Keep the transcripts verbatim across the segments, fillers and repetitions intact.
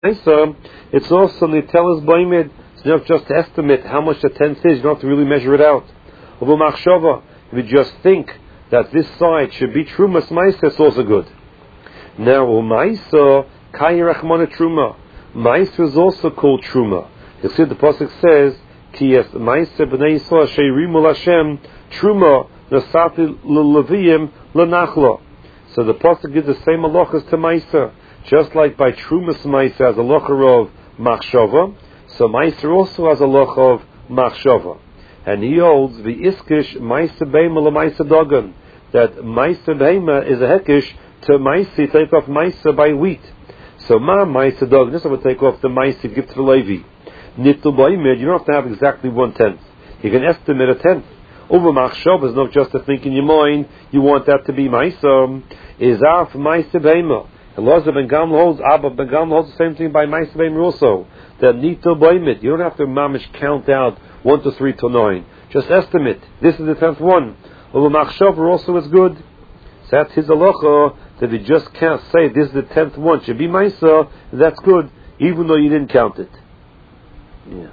Maisa, it's also Nitelas Boimed. So you don't have just to estimate how much the tenth is. You don't have to really measure it out. Over Machshava, if you just think that this side should be Trumas Maisa, it's also good. Now, Maisa, Kaya Rachmana Truma. Maisa is also called Truma. You see, the pasuk says, "Ki es Maisa b'nei Yisrael sheirimu Hashem Truma nasati l'leviyim l'nachla." So the pasuk gives the same halachas to Maisa, just like by Trumas Maisa has a halacha of Machshava. So Maisa also has a halacha of Machshava, and he holds the iskish Maisa beima l'Maisa dogan, that Maisa beima is a hekish to Maisa, take off Maisa by wheat. So ma Maisa dogan, this would take off the Maisa, give to the Levi. Nitul ba'imid, you don't have to have exactly one tenth. You can estimate a tenth. Over Machshava is not just a think in your mind, you want that to be Maisa. Is af Maisa beima. Elazar ben Gamliel holds, Abba ben Gamliel holds the same thing by Maisa beima also. That nitul ba'imid, you don't have to mamish count out one to three to nine. Just estimate. This is the tenth one. Over Machshava also is good. So that's his halacha, that you just can't say this is the tenth one, should be Maisa, that's good, even though you didn't count it. Yeah.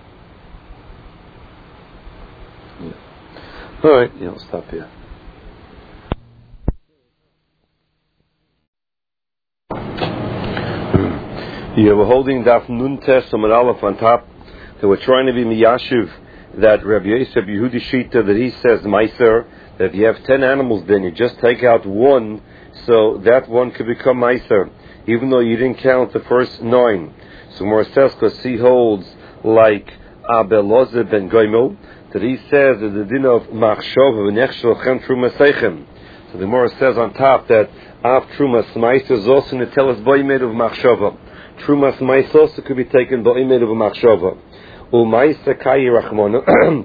Yeah. Alright, yeah, I'll stop here. Yeah, we're holding Daf Nun Tes Amud Aleph on top, that we're trying to be Miyashiv, that Rabbi Yosef Yehudi Shita, that he says Meiser, that if you have ten animals, then you just take out one, so that one could become Meiser, even though you didn't count the first nine. So Mor says, because he holds like Abelazar ben Goimel, that he says that the din of Machshava v'nechshel chem Truma Seichem. So the Mor says on top that Av Trumas Meiser is also Nitelas Boimed of Machshava. Trumas Meiser also could be taken Boimed of Machshava. U'Maisa Kayi Rachmana.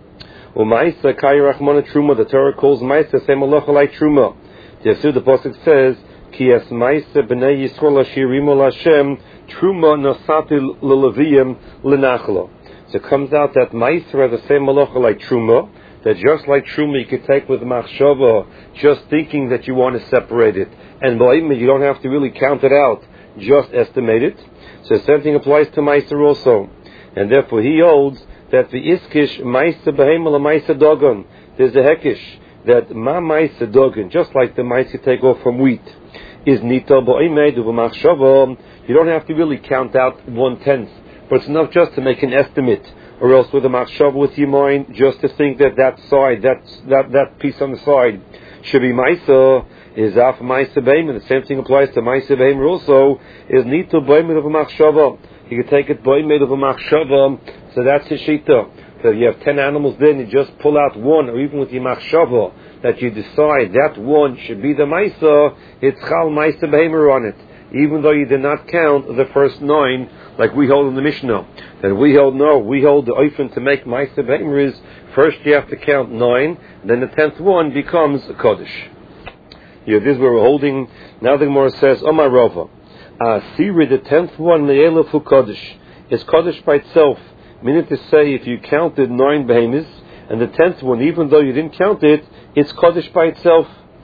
U'Maisa Kayi Rachmana Truma. The Torah calls Maisa same halacha like Truma. The Yasud the pasuk says, Ki es Maisa b'nei Yisrael ashirimu Hashem Truma nasati l'leviyim l'nachla. So it comes out that Maisa has the same halacha like Truma, that just like Truma you could take with Machshava, just thinking that you want to separate it. And Ba'imah, you don't have to really count it out, just estimate it. So the same thing applies to Maisa also. And therefore he holds that the Iskish Maisa Behema la Maisa Dogon, there's a Hekish, that Ma Maisa Dogon, just like the Maisa you take off from wheat, is Nita Ba'imah Uva Machshava. You don't have to really count out one tenth, but it's enough just to make an estimate, or else with a Machshava with your mind, just to think that that side, that, that, that piece on the side, should be Maisa, is Af Maisa Behema. The same thing applies to Maisa Behema also, is Nita Ba'imah Uva Machshava. You can take it by made of a machshava, so that's his shita. So if you have ten animals, then you just pull out one, or even with your machshava, that you decide that one should be the maisa, it's chal maisa behemer on it, even though you did not count the first nine, like we hold in the Mishnah. And we hold, no, we hold the oifen to make maisa behemer is, first you have to count nine, then the tenth one becomes a kodesh. Yeah, this is where we're holding. Now the Gemara says, Omar Rava, Asiri, the tenth one, Le'elafu Kodesh, is Kodesh by itself. Meaning to say, if you counted nine behemoths, and the tenth one, even though you didn't count it, it's Kodesh by itself.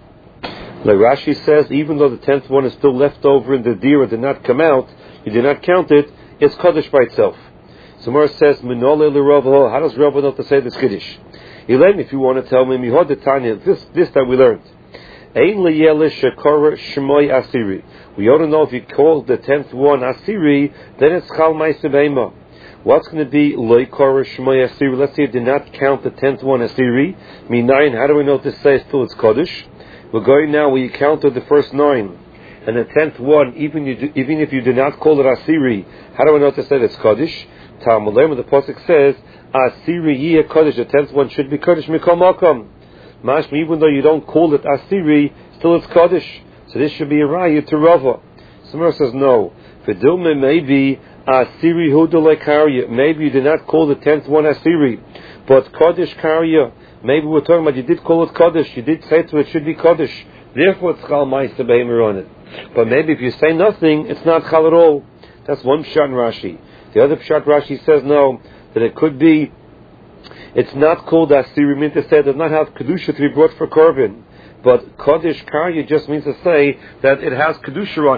Like Rashi says, even though the tenth one is still left over in the deer and did not come out, you did not count it, it's Kodesh by itself. So Mor says, Minole L'Rava, how does Rava know to say this Kiddush? Elaine, if you want to tell me, Mihod the Tanya, this, this time we learned. Ein Le'yelish Shekora Shmoy Asiri. We ought to know if you call the tenth one Asiri, then it's Chal Maisa Behema. What's going to be Loi Korah Shmoy Asiri? Let's say you did not count the tenth one Asiri. Minayin, how do we know to say still it's Kodesh? We're going now where you counted the first nine. And the tenth one, even, you do, even if you did not call it Asiri, how do we know to say it's Kodesh? Talmud, the Pasuk says, Asiri Yeh Kodesh, the tenth one should be Kodesh Mikol Makom. Mashma, even though you don't call it Asiri, still it's Kodesh. So this should be a raya to Rava. Somewhere says no. Vidilme maybe Asiri Hudale Karya. Maybe you did not call the tenth one Asiri, but Kodesh Karya. Maybe we're talking about you did call it Kodesh. You did say to it should be Kodesh. Therefore it's Chal Maisa Behemer on it. But maybe if you say nothing, it's not Chal at all. That's one Pshat Rashi. The other Pshat Rashi says no, that it could be. It's not called Asiri, mean to say it does not have Kedusha to be brought for Korban. But Kodesh Karya just means to say that it has Kedusha on it.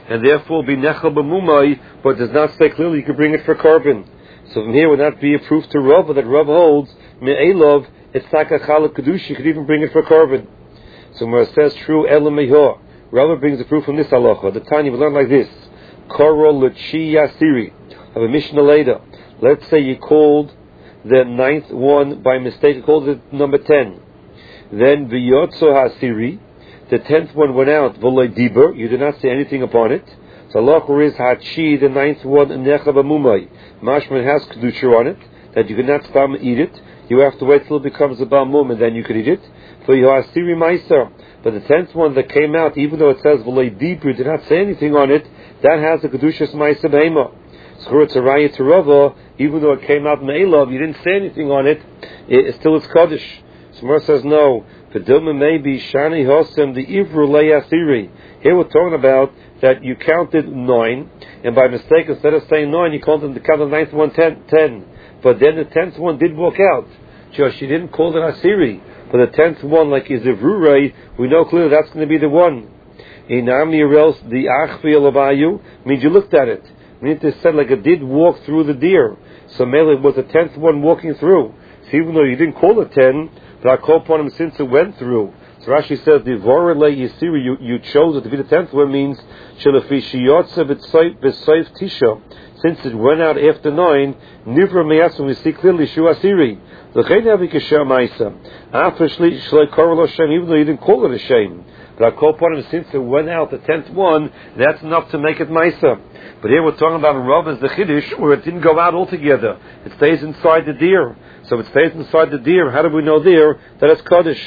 and therefore be nechel b'mumai, but does not say clearly you can bring it for carbon. So from here would not be a proof to Rava that Rava holds me'elov it's like a chalak kedusha, you could even bring it for carbon. So where it says true elam mehor, Rava brings a proof from this halacha. The Tanya we learn like this: Karo l'chi yasiri of a Mishnah later. Let's say you called the ninth one by mistake, you called it number ten. Then v'yotzo hasiri, the tenth one went out, v'loy diber, you did not say anything upon it. So halacha is hachi, the ninth one, necha b'mumai. Mashman has kedusha on it, that you cannot stop and eat it. You have to wait till it becomes a ba'mum, and then you could eat it. For yohasiri ma'isa. But the tenth one that came out, even though it says v'loy diber, you did not say anything on it, that has a kedushas ma'isa b'ema. So it's a raya to Rava, even though it came out me'elov, you didn't say anything on it, it still is kaddish. Smar says no. V'dilma maybe shani hosem the ivru le'asiri. Here we're talking about that you counted nine, and by mistake instead of saying nine, you called them to count the ninth one ten, ten. But then the tenth one did walk out. So she didn't call it asiri. But the tenth one, like is ivrurei, we know clearly that's going to be the one. Inami or else the achvi alabayu means you looked at it. Meaning it said like it did walk through the deer. So Mele was the tenth one walking through. So even though you didn't call it ten, but I called upon him since it went through. So Rashi says the vorele yisiri, you you chose it to be the tenth one means shelafi shiyotza b'tzayf b'tzayf tisha. Since it went out after nine, nivra meyasim, we see clearly shu asiri. L'chein havi kasher ma'isa. After shlei shlei korel Hashem, even though you didn't call it a shame. But I called upon him since it went out the tenth one, that's enough to make it ma'isa. But here we're talking about Rav as the Chiddush, where it didn't go out altogether. It stays inside the deer. So if it stays inside the deer, how do we know there that it's Kaddish?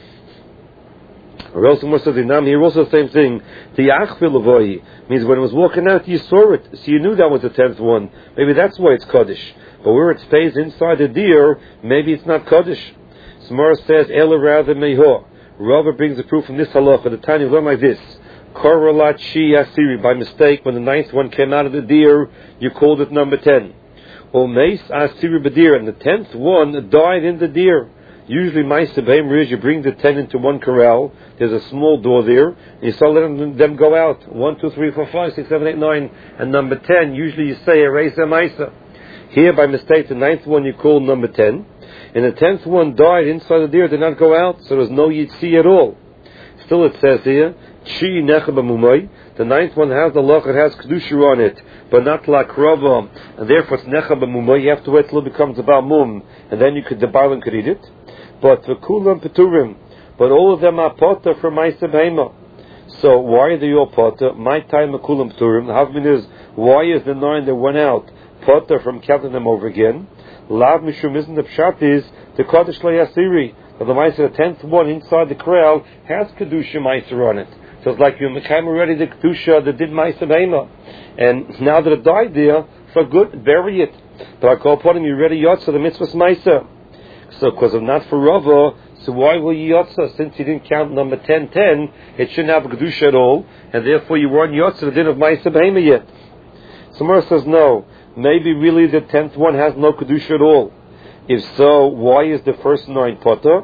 Or else most of the Nam here also the same thing. The Achvil Avohi means when it was walking out, you saw it. So you knew that was the tenth one. Maybe that's why it's Kaddish. But where it stays inside the deer, maybe it's not Kaddish. Samara says, Ela rather Mehor. Rava brings a proof from this halacha. The Tanya learn like this. Korolachi asiri, by mistake, when the ninth one came out of the deer, you called it number ten. Or meis asiri b'deer, and the tenth one died in the deer. Usually, ma'isa b'hem is you bring the ten into one corral. There's a small door there, and you start letting them go out. One, two, three, four, five, six, seven, eight, nine, and number ten. Usually, you say erase ma'isa. Here, by mistake, the ninth one you called number ten, and the tenth one died inside the deer, did not go out, so there's no yitzi at all. Still, it says here. Chi necha b'mumay. The ninth one has the loch, it has kedusha on it, but not like Rava, and therefore it's necha b'mumay. You have to wait till it becomes a ba'mum, and then you could the barlin could eat it. But v'kulam peturim, but all of them are potter from ma'isa b'hema. So why are they all potter? My time v'kulam peturim. The husband is why is the nine that went out potter from counting them over again? Lav mishum isn't the pshat is the kaddish le'asiri. The ma'isa, the tenth one inside the corral has kedusha ma'isa on it. So it's like you became already the kedusha that did ma'isa b'hema, and now that it died there, for good, bury it. But I call upon him, you ready yotza the mitzvah's ma'isa. So because of not for Rava, so why will you yotza? Since you didn't count number ten, ten, it shouldn't have a kedusha at all, and therefore you weren't yotza the din of ma'isa b'hema yet. Samara says no. Maybe really the tenth one has no kedusha at all. If so, why is the first nine potter?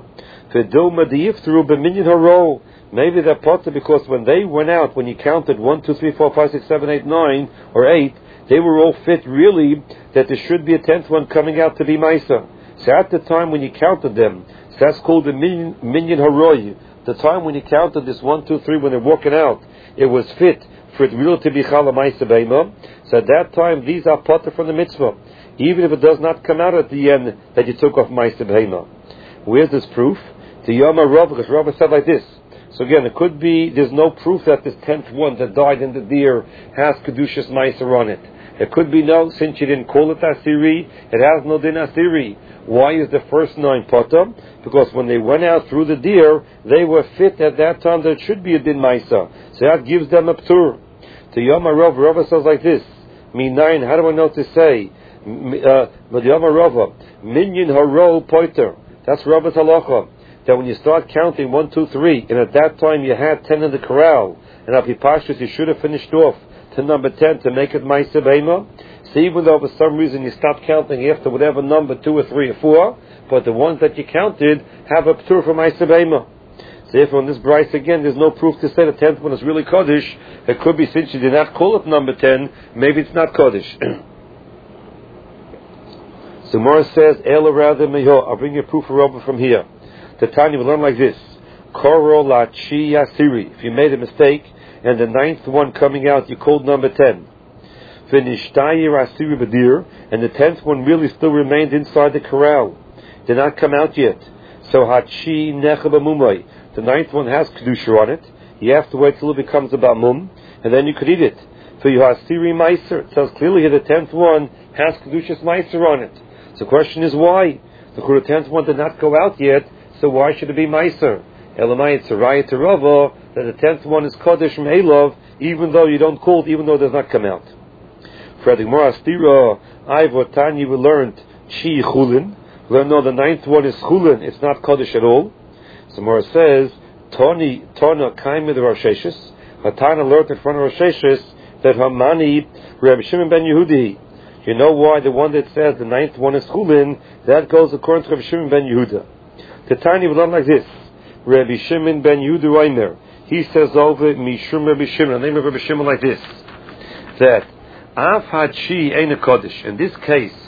Maybe they're potter because when they went out, when you counted one, two, three, four, five, six, seven, eight, nine, or eight, they were all fit really that there should be a tenth one coming out to be Maisa. So at the time when you counted them, so that's called the minyan haroi. The time when you counted this one, two, three, when they're walking out, it was fit for it really to be chala Maisa beima. So at that time, these are potter from the mitzvah. Even if it does not come out at the end that you took off Ma'aseh Behema. Where's this proof? The Yoma Rav, because Rav said like this. So again, it could be, there's no proof that this tenth one that died in the deer has Kedushas Ma'aseh on it. It could be no, since you didn't call it Asiri, it has no din Asiri. Why is the first nine potter? Because when they went out through the deer, they were fit at that time that it should be a din Ma'aseh. So that gives them a ptur. The Yoma Rav, Rav says like this. Me nine, how do I know to say? Madhyama Rava, Minyan Haro Poiter. That's Rava's halacha. That when you start counting one, two, three, and at that time you had ten in the corral, and Apipashtus you should have finished off to number ten to make it Ma'aseh Behema. So even though for some reason you stopped counting after whatever number, two or three or four, but the ones that you counted have a ptur for Ma'aseh Behema. So if on this Bryce again, there's no proof to say the tenth one is really Kodesh. It could be since you did not call it number ten, maybe it's not Kodesh. So Mora says, Ela rather meho. I'll bring you a proof of Rabba from here. The Tanya will learn like this. Koro la chi yasiri. If you made a mistake, and the ninth one coming out, you called number ten. V'nishtayir asiri b'dir, and the tenth one really still remained inside the corral. Did not come out yet. So hachi necha b'mumay. The ninth one has kedusha on it. You have to wait till it becomes about mum, and then you could eat it. So you have siri meiser. It says clearly here the tenth one has kedushas meiser on it. So the question is why? The tenth one did not go out yet, so why should it be meiser? Elamai it's a raya to Rava that the tenth one is kodesh from Elov, even though you don't call it, even though it does not come out. For the Gemara Stira, I've what Tanya we learned chi chulin. We learned no, the ninth one is chulin. It's not kodesh at all. So Gemara says Tani Tana kaim with Rosh Hashanah. Hatana learned in front of Rosh Hashanah that Hamani Rabbi Shimon ben Yehudi. You know why the one that says the ninth one is chulin? That goes according to Rabbi Shimon ben Yehuda. The Tanya we learn like this. Rabbi Shimon ben Yehuda Reimer. He says over Mishum Rabbi Shimon. The name of Rabbi Shimon like this. That Av Hachi Ein a Kodesh. In this case,